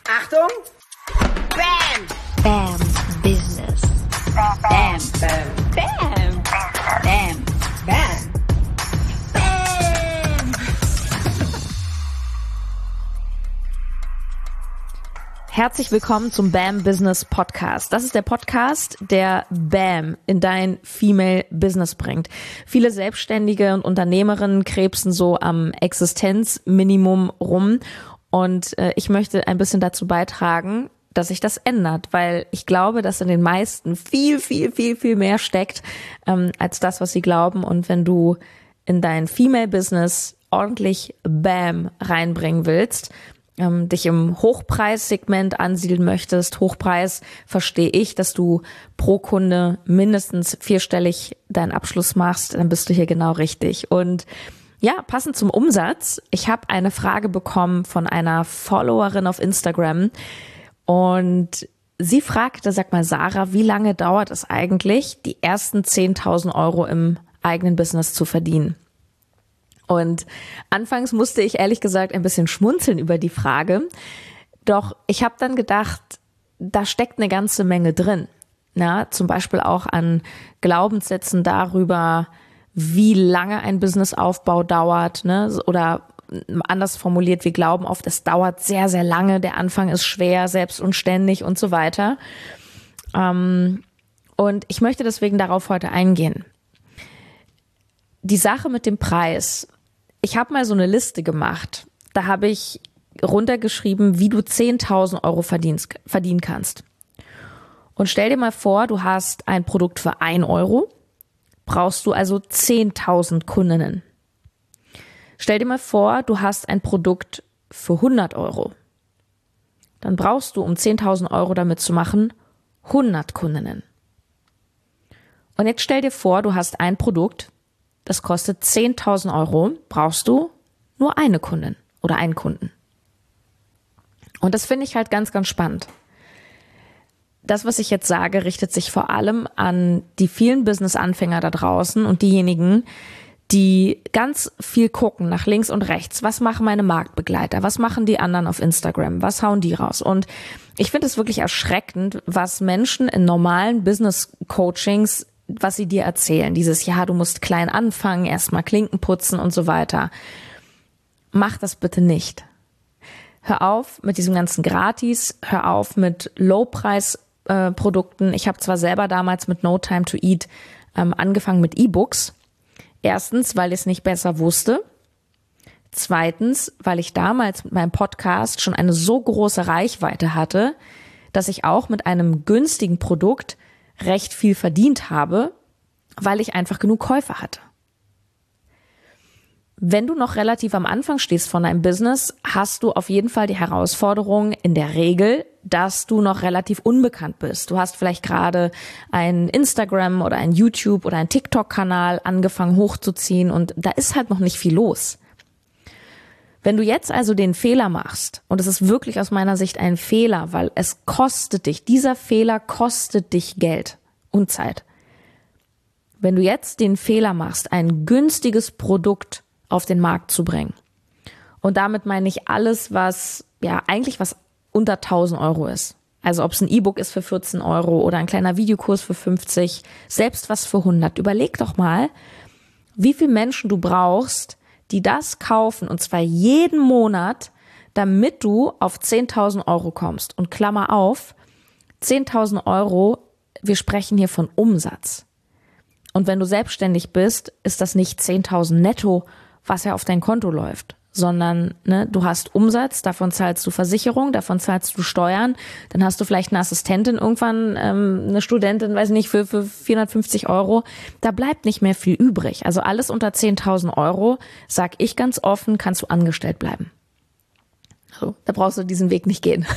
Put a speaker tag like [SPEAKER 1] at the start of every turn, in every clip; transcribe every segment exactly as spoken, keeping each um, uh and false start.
[SPEAKER 1] Achtung! Bam!
[SPEAKER 2] Bam Business.
[SPEAKER 1] Bam! Bam! Bam! Bam! Bam! Bam!
[SPEAKER 3] Herzlich willkommen zum Bam Business Podcast. Das ist der Podcast, der Bam in dein Female Business bringt. Viele Selbstständige und Unternehmerinnen krebsen so am Existenzminimum rum. Und äh, ich möchte ein bisschen dazu beitragen, dass sich das ändert, weil ich glaube, dass in den meisten viel, viel, viel, viel mehr steckt ähm, als das, was sie glauben. Und wenn du in dein Female-Business ordentlich Bam reinbringen willst, ähm, dich im Hochpreissegment ansiedeln möchtest, Hochpreis, verstehe ich, dass du pro Kunde mindestens vierstellig deinen Abschluss machst, dann bist du hier genau richtig. Und ja, passend zum Umsatz. Ich habe eine Frage bekommen von einer Followerin auf Instagram und sie fragte, sag mal Sarah, wie lange dauert es eigentlich, die ersten zehntausend Euro im eigenen Business zu verdienen? Und anfangs musste ich ehrlich gesagt ein bisschen schmunzeln über die Frage, doch ich habe dann gedacht, da steckt eine ganze Menge drin. Ja, zum Beispiel auch an Glaubenssätzen darüber, wie lange ein Businessaufbau dauert, ne? Oder anders formuliert, wir glauben oft, es dauert sehr, sehr lange, der Anfang ist schwer, selbst und ständig und so weiter. Ähm, und ich möchte deswegen darauf heute eingehen. Die Sache mit dem Preis. Ich habe mal so eine Liste gemacht. Da habe ich runtergeschrieben, wie du zehntausend Euro verdienst, verdienen kannst. Und stell dir mal vor, du hast ein Produkt für ein Euro. Brauchst du also zehntausend Kundinnen. Stell dir mal vor, du hast ein Produkt für hundert Euro. Dann brauchst du, um zehntausend Euro damit zu machen, hundert Kundinnen. Und jetzt stell dir vor, du hast ein Produkt, das kostet zehntausend Euro, brauchst du nur eine Kundin oder einen Kunden. Und das finde ich halt ganz, ganz spannend. Das, was ich jetzt sage, richtet sich vor allem an die vielen Business-Anfänger da draußen und diejenigen, die ganz viel gucken nach links und rechts. Was machen meine Marktbegleiter? Was machen die anderen auf Instagram? Was hauen die raus? Und ich finde es wirklich erschreckend, was Menschen in normalen Business-Coachings, was sie dir erzählen. Dieses, ja, du musst klein anfangen, erstmal Klinken putzen und so weiter. Mach das bitte nicht. Hör auf mit diesem ganzen Gratis. Hör auf mit Low-Preis Produkten. Ich habe zwar selber damals mit No Time to Eat ähm, angefangen mit E-Books. Erstens, weil ich es nicht besser wusste. Zweitens, weil ich damals mit meinem Podcast schon eine so große Reichweite hatte, dass ich auch mit einem günstigen Produkt recht viel verdient habe, weil ich einfach genug Käufer hatte. Wenn du noch relativ am Anfang stehst von deinem Business, hast du auf jeden Fall die Herausforderung in der Regel, dass du noch relativ unbekannt bist. Du hast vielleicht gerade einen Instagram oder einen YouTube oder einen TikTok-Kanal angefangen hochzuziehen und da ist halt noch nicht viel los. Wenn du jetzt also den Fehler machst, und es ist wirklich aus meiner Sicht ein Fehler, weil es kostet dich, dieser Fehler kostet dich Geld und Zeit. Wenn du jetzt den Fehler machst, ein günstiges Produkt auf den Markt zu bringen. Und damit meine ich alles, was, ja, eigentlich was unter tausend Euro ist. Also ob es ein E-Book ist für vierzehn Euro oder ein kleiner Videokurs für fünfzig, selbst was für hundert. Überleg doch mal, wie viele Menschen du brauchst, die das kaufen, und zwar jeden Monat, damit du auf zehntausend Euro kommst. Und Klammer auf, zehntausend Euro, wir sprechen hier von Umsatz. Und wenn du selbstständig bist, ist das nicht zehntausend netto, was ja auf dein Konto läuft, sondern ne, du hast Umsatz, davon zahlst du Versicherung, davon zahlst du Steuern, dann hast du vielleicht eine Assistentin irgendwann, ähm, eine Studentin, weiß nicht, für, für vierhundertfünfzig Euro, da bleibt nicht mehr viel übrig. Also alles unter zehntausend Euro, sag ich ganz offen, kannst du angestellt bleiben. So, da brauchst du diesen Weg nicht gehen.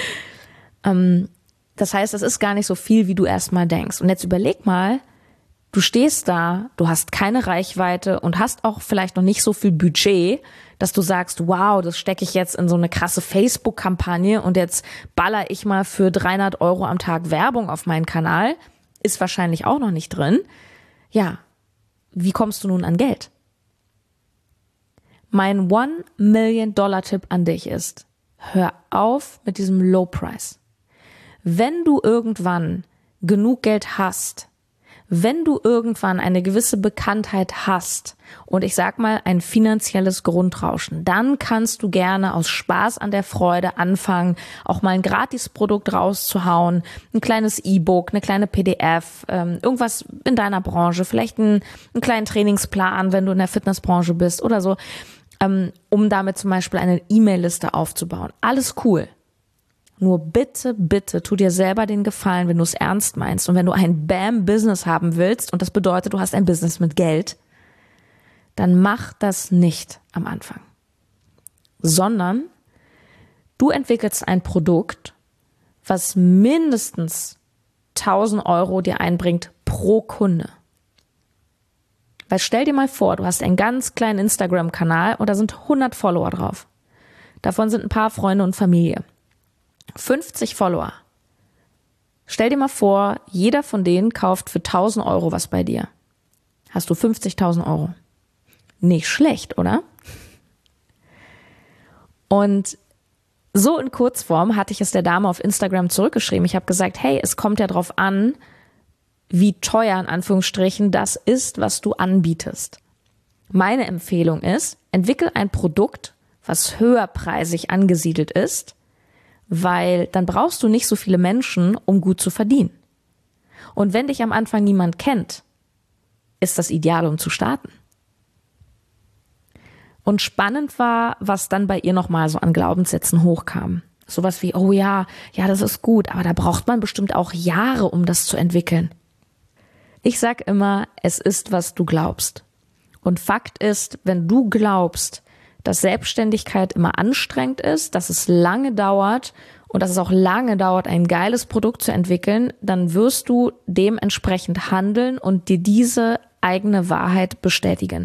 [SPEAKER 3] ähm, das heißt, es ist gar nicht so viel, wie du erstmal denkst. Und jetzt überleg mal, du stehst da, du hast keine Reichweite und hast auch vielleicht noch nicht so viel Budget, dass du sagst, wow, das stecke ich jetzt in so eine krasse Facebook-Kampagne und jetzt baller ich mal für dreihundert Euro am Tag Werbung auf meinen Kanal. Ist wahrscheinlich auch noch nicht drin. Ja, wie kommst du nun an Geld? Mein One-Million-Dollar-Tipp an dich ist, hör auf mit diesem Low Price. Wenn du irgendwann genug Geld hast, wenn du irgendwann eine gewisse Bekanntheit hast und ich sag mal ein finanzielles Grundrauschen, dann kannst du gerne aus Spaß an der Freude anfangen, auch mal ein Gratisprodukt rauszuhauen, ein kleines E-Book, eine kleine P D F, ähm, irgendwas in deiner Branche, vielleicht einen, einen kleinen Trainingsplan, wenn du in der Fitnessbranche bist oder so, ähm, um damit zum Beispiel eine E-Mail-Liste aufzubauen. Alles cool. Nur bitte, bitte, tu dir selber den Gefallen, wenn du es ernst meinst und wenn du ein Bam-Business haben willst und das bedeutet, du hast ein Business mit Geld, dann mach das nicht am Anfang, sondern du entwickelst ein Produkt, was mindestens tausend Euro dir einbringt pro Kunde. Weil stell dir mal vor, du hast einen ganz kleinen Instagram-Kanal und da sind hundert Follower drauf. Davon sind ein paar Freunde und Familie. fünfzig Follower. Stell dir mal vor, jeder von denen kauft für tausend Euro was bei dir. Hast du fünfzigtausend Euro. Nicht schlecht, oder? Und so in Kurzform hatte ich es der Dame auf Instagram zurückgeschrieben. Ich habe gesagt, hey, es kommt ja drauf an, wie teuer in Anführungsstrichen das ist, was du anbietest. Meine Empfehlung ist, entwickel ein Produkt, was höherpreisig angesiedelt ist, weil dann brauchst du nicht so viele Menschen, um gut zu verdienen. Und wenn dich am Anfang niemand kennt, ist das ideal, um zu starten. Und spannend war, was dann bei ihr nochmal so an Glaubenssätzen hochkam. Sowas wie, oh ja, ja, das ist gut, aber da braucht man bestimmt auch Jahre, um das zu entwickeln. Ich sag immer, es ist, was du glaubst. Und Fakt ist, wenn du glaubst, dass Selbstständigkeit immer anstrengend ist, dass es lange dauert und dass es auch lange dauert, ein geiles Produkt zu entwickeln, dann wirst du dementsprechend handeln und dir diese eigene Wahrheit bestätigen.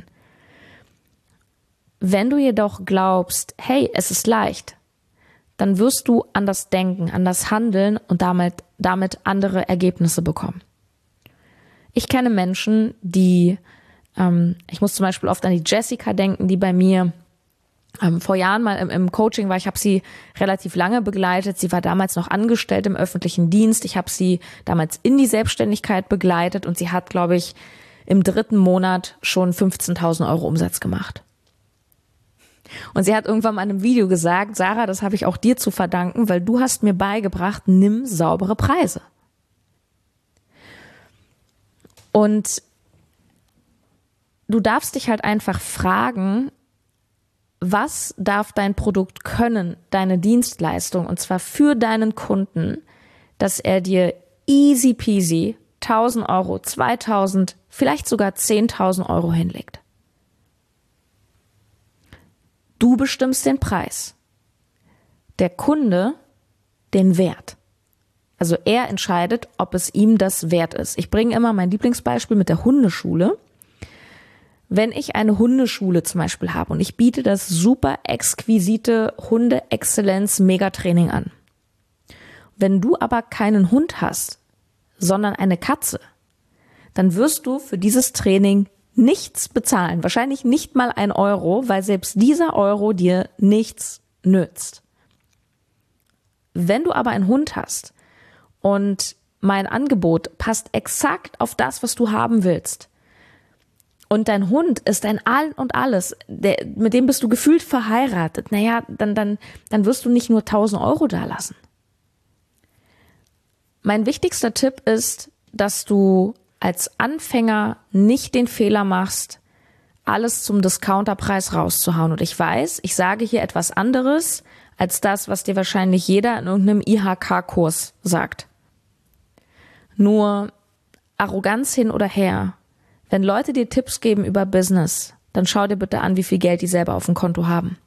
[SPEAKER 3] Wenn du jedoch glaubst, hey, es ist leicht, dann wirst du anders denken, anders handeln und damit, damit andere Ergebnisse bekommen. Ich kenne Menschen, die, ähm, ich muss zum Beispiel oft an die Jessica denken, die bei mir ähm, vor Jahren mal im, im Coaching war. Ich habe sie relativ lange begleitet. Sie war damals noch angestellt im öffentlichen Dienst. Ich habe sie damals in die Selbstständigkeit begleitet und sie hat, glaube ich, im dritten Monat schon fünfzehntausend Euro Umsatz gemacht. Und sie hat irgendwann mal in einem Video gesagt, Sarah, das habe ich auch dir zu verdanken, weil du hast mir beigebracht, nimm saubere Preise. Und du darfst dich halt einfach fragen, was darf dein Produkt können, deine Dienstleistung, und zwar für deinen Kunden, dass er dir easy peasy tausend Euro, zweitausend, vielleicht sogar zehntausend Euro hinlegt. Du bestimmst den Preis. Der Kunde den Wert. Also er entscheidet, ob es ihm das wert ist. Ich bringe immer mein Lieblingsbeispiel mit der Hundeschule. Wenn ich eine Hundeschule zum Beispiel habe und ich biete das super exquisite Hunde-Exzellenz-Megatraining an. Wenn du aber keinen Hund hast, sondern eine Katze, dann wirst du für dieses Training nichts bezahlen. Wahrscheinlich nicht mal ein Euro, weil selbst dieser Euro dir nichts nützt. Wenn du aber einen Hund hast und mein Angebot passt exakt auf das, was du haben willst, und dein Hund ist dein All und Alles, der, mit dem bist du gefühlt verheiratet, naja, dann, dann, dann wirst du nicht nur tausend Euro da lassen. Mein wichtigster Tipp ist, dass du als Anfänger nicht den Fehler machst, alles zum Discounterpreis rauszuhauen. Und ich weiß, ich sage hier etwas anderes als das, was dir wahrscheinlich jeder in irgendeinem I H K-Kurs sagt. Nur Arroganz hin oder her. Wenn Leute dir Tipps geben über Business, dann schau dir bitte an, wie viel Geld die selber auf dem Konto haben.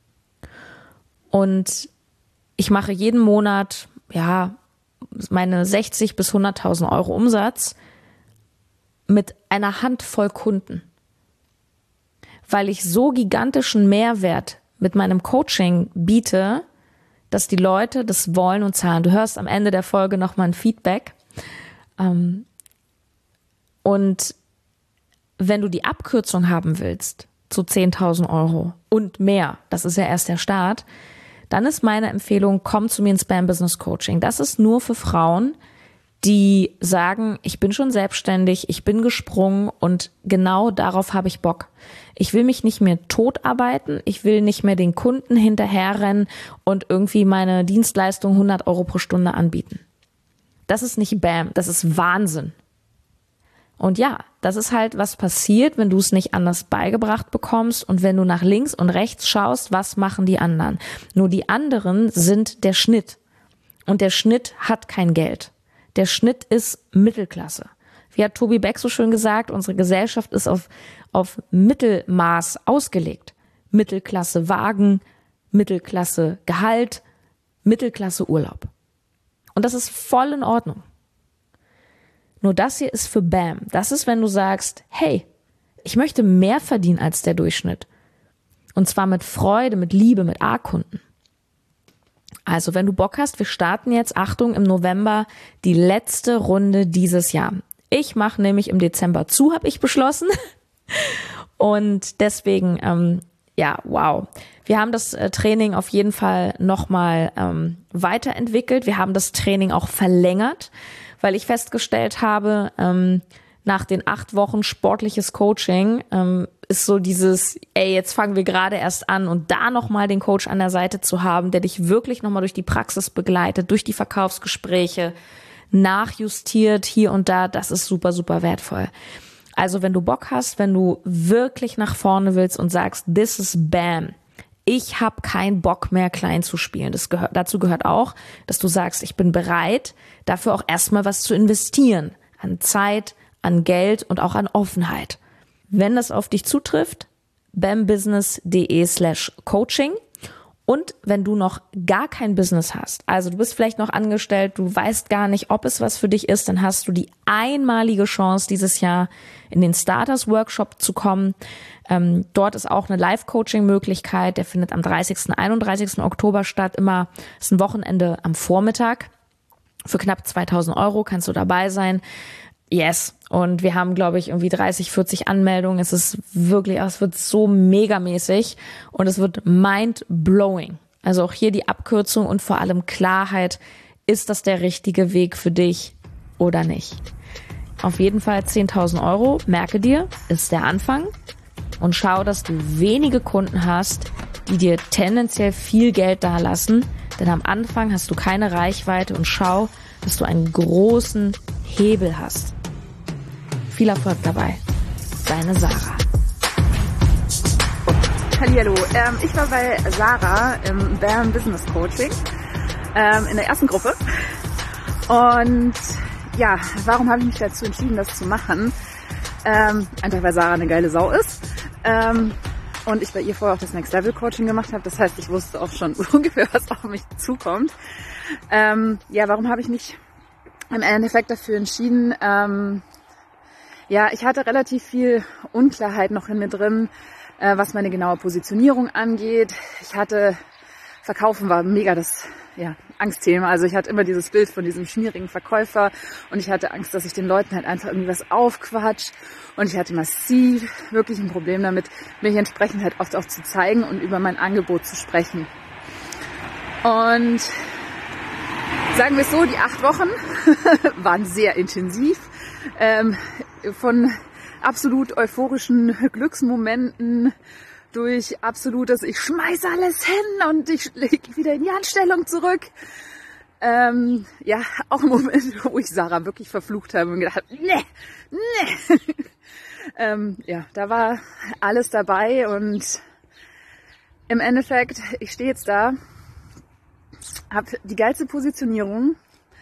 [SPEAKER 3] Und ich mache jeden Monat, ja, meine sechzig bis hunderttausend Euro Umsatz mit einer Handvoll Kunden, weil ich so gigantischen Mehrwert mit meinem Coaching biete, dass die Leute das wollen und zahlen. Du hörst am Ende der Folge nochmal ein Feedback. Und wenn du die Abkürzung haben willst zu zehntausend Euro und mehr, das ist ja erst der Start, dann ist meine Empfehlung, komm zu mir ins Bam Business Coaching. Das ist nur für Frauen, die sagen, ich bin schon selbstständig, ich bin gesprungen und genau darauf habe ich Bock. Ich will mich nicht mehr totarbeiten, ich will nicht mehr den Kunden hinterherrennen und irgendwie meine Dienstleistung hundert Euro pro Stunde anbieten. Das ist nicht Bam, das ist Wahnsinn. Und ja, das ist halt, was passiert, wenn du es nicht anders beigebracht bekommst und wenn du nach links und rechts schaust, was machen die anderen. Nur die anderen sind der Schnitt. Und der Schnitt hat kein Geld. Der Schnitt ist Mittelklasse. Wie hat Tobi Beck so schön gesagt, unsere Gesellschaft ist auf, auf Mittelmaß ausgelegt. Mittelklasse Wagen, Mittelklasse Gehalt, Mittelklasse Urlaub. Und das ist voll in Ordnung. Nur das hier ist für Bam. Das ist, wenn du sagst, hey, ich möchte mehr verdienen als der Durchschnitt. Und zwar mit Freude, mit Liebe, mit A-Kunden. Also, wenn du Bock hast, wir starten jetzt, Achtung, im November die letzte Runde dieses Jahr. Ich mache nämlich im Dezember zu, habe ich beschlossen. Und deswegen, ähm, ja, wow. Wir haben das äh, Training auf jeden Fall nochmal ähm, weiterentwickelt. Wir haben das Training auch verlängert, weil ich festgestellt habe, ähm, nach den acht Wochen sportliches Coaching ähm, ist so dieses, ey, jetzt fangen wir gerade erst an und da nochmal den Coach an der Seite zu haben, der dich wirklich nochmal durch die Praxis begleitet, durch die Verkaufsgespräche, nachjustiert hier und da, das ist super, super wertvoll. Also wenn du Bock hast, wenn du wirklich nach vorne willst und sagst, this is Bam, ich habe keinen Bock mehr klein zu spielen. Das gehört, dazu gehört auch, dass du sagst, ich bin bereit, dafür auch erstmal was zu investieren. An Zeit, an Geld und auch an Offenheit. Wenn das auf dich zutrifft, bambusiness.de slash coaching. Und wenn du noch gar kein Business hast, also du bist vielleicht noch angestellt, du weißt gar nicht, ob es was für dich ist, dann hast du die einmalige Chance, dieses Jahr in den Starters Workshop zu kommen. Ähm, dort ist auch eine Live-Coaching-Möglichkeit, der findet am dreißigsten und einunddreißigsten Oktober statt, immer, ist ein Wochenende am Vormittag. Für knapp zweitausend Euro kannst du dabei sein. Yes. Und wir haben, glaube ich, irgendwie dreißig, vierzig Anmeldungen. Es ist wirklich, es wird so megamäßig und es wird mind-blowing. Also auch hier die Abkürzung und vor allem Klarheit. Ist das der richtige Weg für dich oder nicht? Auf jeden Fall zehntausend Euro, merke dir, ist der Anfang. Und schau, dass du wenige Kunden hast, die dir tendenziell viel Geld dalassen. Denn am Anfang hast du keine Reichweite und schau, dass du einen großen Hebel hast. Viel Erfolg dabei. Deine Sarah.
[SPEAKER 4] Hallihallo, ähm, ich war bei Sarah im Bam Business Coaching ähm, in der ersten Gruppe. Und ja, warum habe ich mich dazu entschieden, das zu machen? Ähm, einfach weil Sarah eine geile Sau ist. Ähm, und ich bei ihr vorher auch das Next Level Coaching gemacht habe. Das heißt, ich wusste auch schon ungefähr, was auf mich zukommt. Ähm, ja, warum habe ich mich im Endeffekt dafür entschieden? Ähm, ja, ich hatte relativ viel Unklarheit noch in mir drin, äh, was meine genaue Positionierung angeht. Ich hatte, Verkaufen war mega das ja, Angstthema. Also ich hatte immer dieses Bild von diesem schmierigen Verkäufer und ich hatte Angst, dass ich den Leuten halt einfach irgendwie was aufquatsch. Und ich hatte massiv wirklich ein Problem damit, mich entsprechend halt oft auch zu zeigen und über mein Angebot zu sprechen. Und sagen wir es so, die acht Wochen waren sehr intensiv. Ähm, von absolut euphorischen Glücksmomenten durch absolutes, ich schmeiß alles hin und ich lege wieder in die Handstellung zurück. Ähm, ja, auch ein Moment, wo ich Sarah wirklich verflucht habe und gedacht habe, nee, nee. ähm, ja, da war alles dabei und im Endeffekt, ich stehe jetzt da, habe die geilste Positionierung,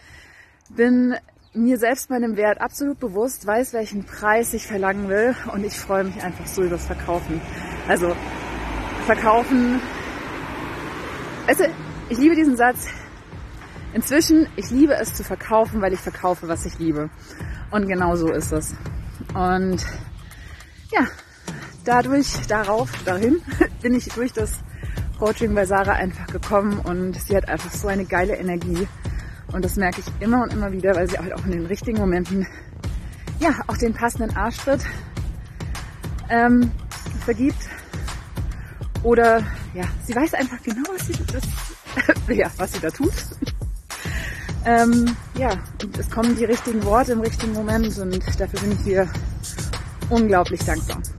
[SPEAKER 4] bin mir selbst meinem Wert absolut bewusst, weiß, welchen Preis ich verlangen will und ich freue mich einfach so übers Verkaufen. Also Verkaufen, weißt du, ich liebe diesen Satz. Inzwischen, ich liebe es zu verkaufen, weil ich verkaufe, was ich liebe. Und genau so ist es. Und ja, dadurch, darauf, dahin bin ich durch das Coaching bei Sarah einfach gekommen und sie hat einfach so eine geile Energie. Und das merke ich immer und immer wieder, weil sie halt auch in den richtigen Momenten, ja, auch den passenden Arschtritt ähm, vergibt. Oder, ja, sie weiß einfach genau, was sie, das, ja, was sie da tut. ähm, ja, und es kommen die richtigen Worte im richtigen Moment und dafür bin ich ihr unglaublich dankbar.